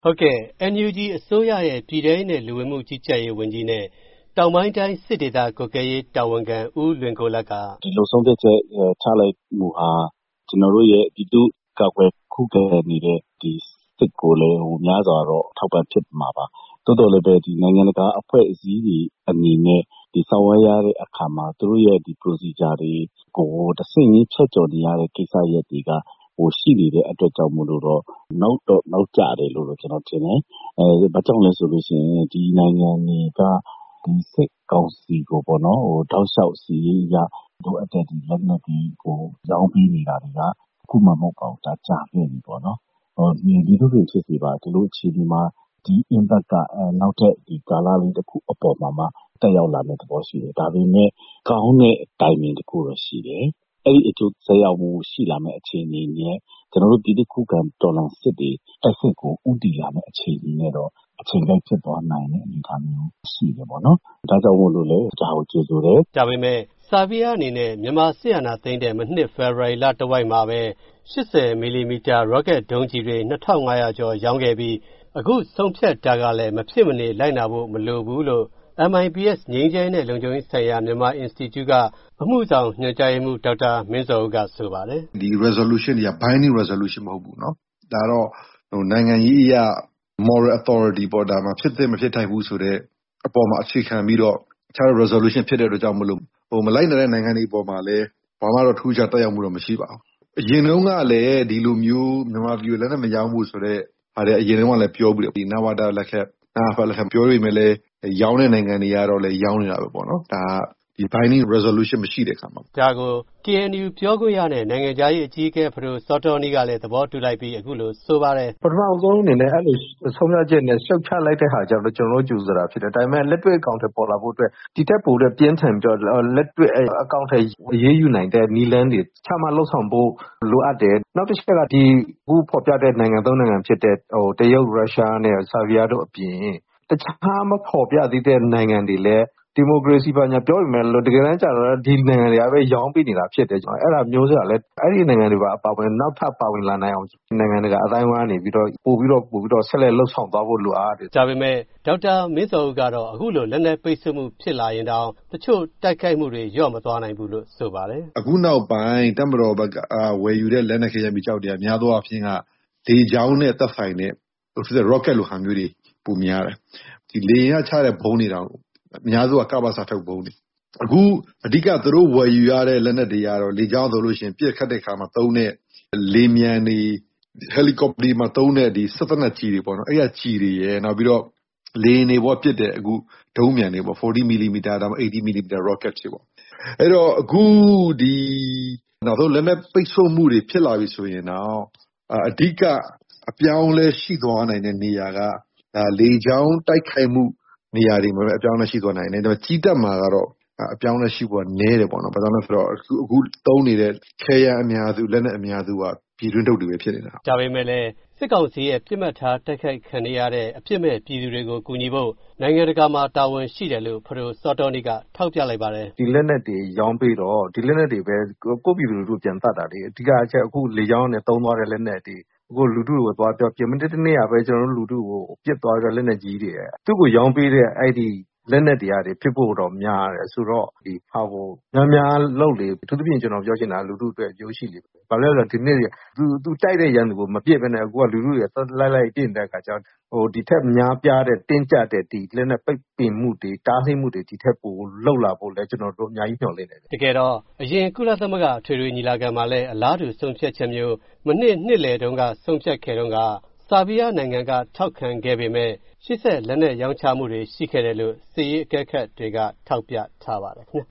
ဟုတ်ကဲ့ NUG အစိုးရရဲ့ပြည်ထဲရေးနဲ့လူဝင်မှုကြီးကြပ်ရေးဝန်ကြီးနဲ့တောင်ပိုင်းတိုင်းစစ်ဒေသကွပ်ကဲရေးတာဝန်ခံဦးလွင်ကိုလတ်ကဒီလိုဆုံးဖြတ်ချက်ချလိုက်မှုဟာကျွန်တော်တို့ရဲ့ပြည်သူ့ကာကွယ်ခုခံနေတဲ့ဒီစစ်ကိုလည်းများစွာတော့ထောက်ပံ့ဖြစ်မှာပါတိုးတော်လည်းပဲဒီနိုင်ငံတကာအဖွဲ့အစည်းတွေအနေနဲ့ဒီဆောင်ရွက်ရတဲ့အခါမှာသူတို့ရဲ့ဒီ procedure တွေကိုတစ်ဆင့်ချင်းဖြတ်ကျော်နေရတဲ့ကိစ္စရပ်တွေကရှိနေတဲ့အတွက်ကြောင့်မို့လို့တော့နောက်ကျတယ်လို့ကျွန်တော်ထင်တယ်။ဘာကြောင့်လဲဆိုလို့ရှိရင်ဒီနိုင်ငံတွေကဒီစစ်ကောင်စီကိုပေါ့နော်တောက်လျှောက်စီရေးရလိုအပ်တဲ့ဒီလက်နက်တွေကိုရောင်းပေးနေတာတွေကအခုမှမဟုတ်ပါဘူးဒါကြာခဲ့ပြီပေါ့နော်။ဒီလိုတွေဖြစ်စီပါဒီလိုအခြေအနေမှာဒီ impact ကနောက်ထပ်ဒီကာလလေးတစ်ခုအပေါ်မှာတက်ရောက်လာတဲ့သဘောရှိတယ်။ဒါပေမဲ့ကောင်းတဲ့အတိုင်းအမြင်တစ်ခုတော့ရှိတယ်။အဲ့ဒီအကျိုးဆက်ရောက်မှုရှိလာမဲ့အခြေအနေနဲ့ကျွန်တော်တို့ပြည်သူ့ခုခံတော်လှန်စစ်တွေအစစ်ကိုဥတီလာမဲ့အခြေအနေနဲ့တော့အချိန်တိုင်းဖြစ်သွားနိုင်တဲ့အနေအထားမျိုးရှိတယ်ပေါ့နော်။ဒါကြောင့်မို့လို့လေဒါကိုကျေဆိုတယ်။ဒါပေမဲ့ဆာဗီးယားအနေနဲ့မြန်မာစစ်အာဏာသိမ်းတဲ့မနှစ်ဖေဖော်ဝါရီလတဝိုက်မှာပဲ80မီလီမီတာ rocket ဒုံးကျည်တွေ2500ကျော်ရောင်းခဲ့ပြီးအခုဆုံးဖြတ်တာကလည်းမဖြစ်မနေလိုက်နာဖို့မလိုဘူးလို့MIPS ငြိမ်းချမ်းနဲ့လုံခြုံရေးဆိုင်ရာမြန်မာ Institute ကအမှုဆောင်ညွှန်ကြားရေးမှူးဒေါက်တာမင်းဇော်ဦးကဆိုပါတယ်ဒီ resolution တွေက binding resolution မဟုတ်ဘူးเนาะဒါတော့နိုင်ငံရေးအရ moral authority ပေါ်ဒါမှဖြစ်သင့်မဖြစ်ထိုက်ဘူးဆိုတဲ့အပေါ်မှာအခြေခံပြီးတော့အခြား resolution ဖြစ်တဲ့အတွက်ကြောင့်မလို့မလိုက်နိုင်တဲ့နိုင်ငံတွေပေါ်မှာလည်းဘာမှတော့ထူးခြားတက်ရောက်မှုတော့မရှိပါဘူးအရင်တုန်းကလည်းဒီလိုမျိုးမြန်မာပြည်လက်နဲ့မရောင်းဘူးဆိုတော့ဟာတဲ့အရင်တုန်းကလည်းပြောပြီးတော့ဒီနဝတာလက်ခက်ပြောရမယ်လေရောင်းတဲ့နိုင်ငံတွေကတော့လည်းရောင်းနေတာပဲပေါ့နော်ဒါဒီ binding resolution မရှိတဲ့အခါမှာဒါကို KNU ပြောခွင့်ရတဲ့နိုင်ငံခြားရေးအကြီးအကဲဖဒိုစောတောနီးကလည်းသဘောတူလိုက်ပြီးအခုလိုဆိုပါတယ်ပထမဆုံးအနေနဲ့အဲ့လိုဆုံးဖြတ်ချက်နဲ့ရှုတ်ချလိုက်တဲ့ဟာကြောင့်ကျွန်တော်တို့ကြိုဆိုတာဖြစ်တယ်ဒါပေမဲ့လက်တွေ့အကောင့်တွေပေါ်လာဖို့အတွက်ဒီတက်ပို့တဲ့ပြင်းထန်ပြီးတော့လက်တွေ့အကောင့်တွေရေးယူနိုင်တဲ့နီလန်းတွေချမှလှုပ်ဆောင်ဖို့လိုအပ်တယ်နောက်တစ်ချက်ကဒီခုဖော်ပြတဲ့နိုင်ငံသုံးနိုင်ငံဖြစ်တဲ့တရုတ်ရုရှားနဲ့ဆာဗီးယားတို့အပြင်တခြားမဖော်ပြသေးတဲ့နိုင်ငံတွေလည်းဒီမိုကရေစီပါညာပြောပေမဲ့လို့တကယ်တမ်းကျတော့ဒီနိုင်ငံတွေကပဲရောင်းပေးနေတာဖြစ်တယ်ကျွန်တော်အဲ့ဒါမျိုးစရာလဲအဲ့ဒီနိုင်ငံတွေပါအပါဝင်နောက်ထပ်ပါဝင်လာနိုင်အောင်နိုင်ငံတွေကအတိုင်းဝိုင်းနေပြီးတော့ပို့ပြီးတော့ဆက်လက်လှုပ်ဆောင်သွားဖို့လိုအပ်တယ်ဒါပေမဲ့ဒေါက်တာမင်းစောဦးကတော့အခုလိုလက်နက်ပိတ်ဆို့မှုဖြစ်လာရင်တောင်တချို့တိုက်ခိုက်မှုတွေလျော့မသွားနိုင်ဘူးလို့ဆိုပါတယ်အခုနောက်ပိုင်းတမတော်ဘက်ကဝယ်ယူတဲ့လက်နက်ခဲယမ်းပြီးကြောက်တယ်များသောအားဖြင့်ကလေကြောင်းနဲ့သက်ဆိုင်တဲ့rocket လိုဟာမျိုးတွေပုံများတယ်ဒီလေယာဉ်ကချတဲ့ဘုံတွေတောင်အများစုကကပ္ပစာထုတ်ဘုံတွေအခုအဓိကသူတို့ဝယ်ယူရတဲ့လက်နက်တွေကတော့လေကြောင်းဆိုလို့ရှိရင်ပြစ်ခတ်တဲ့ခါမှာသုံးတဲ့လေမြန်တွေဟယ်လီကော်ပတာမှာသုံးတဲ့ဒီစစ်တပ်ကြီးတွေပေါ့နော်အဲ့ရကြီးတွေရယ်နောက်ပြီးတော့လေယာဉ်တွေပေါ်ပြစ်တဲ့အခုဒုံးမြန်တွေပေါ့40မီလီမီတာဒါမှ80မီလီမီတာ rocket တွေပေါ့အဲ့တော့အခုဒီနောက်ဆုံးလက်နက်ပိတ်ဆို့မှုတွေဖြစ်လာပြီဆိုရင်တော့အဓိကအပြောင်းလဲရှိသွားနိုင်တဲ့နေရာကလေကြောင်းတိုက်ခိုက်မှုနေရာတွေမှာပဲအပြောင်းလဲရှိသွားနိုင်တယ်ဒါပေမဲ့ကြီးတက်မှာကတော့အပြောင်းလဲရှိဖို့နည်းတယ်ပေါ့နော်ဘာလို့လဲဆိုတော့အခုသုံးနေတဲ့ခဲယမ်းအများစုလက်နက်အများစုကပြည်တွင်းထုတ်တွေပဲဖြစ်နေတာဒါပေမဲ့လည်းစစ်ကောင်စီရဲ့ပြစ်မှတ်ထားတိုက်ခိုက်ခံရတဲ့အပြစ်မဲ့ပြည်သူတွေကိုကူညီဖို့နိုင်ငံတကာမှာတာဝန်ရှိတယ်လို့ဖဒိုစောတောနီကထောက်ပြလိုက်ပါတယ်ဒီလက်နက်တွေရောင်းပြီးတော့ဒီလက်နက်တွေပဲကိုပြည်သူလူထုပြန်တတ်တာလေအဓိကအချက်အခုလေကြောင်းနဲ့သုံးသွားတဲ့လက်နက်တွေအခုလူထုကိုသွားပြောပြင်မတစ်နေ့ရပဲကျွန်တော်တို့လူထုကိုပြစ်သွားတဲ့လက်နက်ကြီးတွေသူ့ကိုရောင်းပေးတဲ့အဲ့ဒီလက်နက်တရားတွေဖြစ်ဖို့တော့များတယ်ဆိုတော့ဒီဟာကိုများလုပ်လေသူတို့ပြင်ကျွန်တော်ပြောချင်တာလူထုအတွက်ရိုးရှိလေဘာလဲဆိုတော့ဒီနေ့သူတိုက်တဲ့ရန်သူကိုမပြစ်ဘဲနဲ့အခုကလူထုတွေလိုက်တင်တဲ့အခါကျတော့ဒီထက်များပြားတဲ့တင်းကျပ်တဲ့ဒီလက်နက်ပိတ်ပင်မှုတွေတားဆီးမှုတွေဒီထက်ပိုလောက်လာဖို့လဲကျွန်တော်တို့အများကြီးမျှော်လင့်နေတယ်တကယ်တော့အရင်ကုလသမဂ္ဂထွေထွေညီလာခံမှာလည်းအလားတူဆုံးဖြတ်ချက်မျိုးမနှစ်လယ်တုန်းကဆုံးဖြတ်ခဲ့တုန်းကဆာဗီးယားနိုင်ငံကထောက်ခံခဲ့ပေမဲ့ရှေ့ဆက်လက်နက်ရောင်းချမှုတွေရှိခဲ့တယ်လို့စစ်ရေးအကဲခတ်တွေကထောက်ပြထားပါတယ်ခင်ဗျ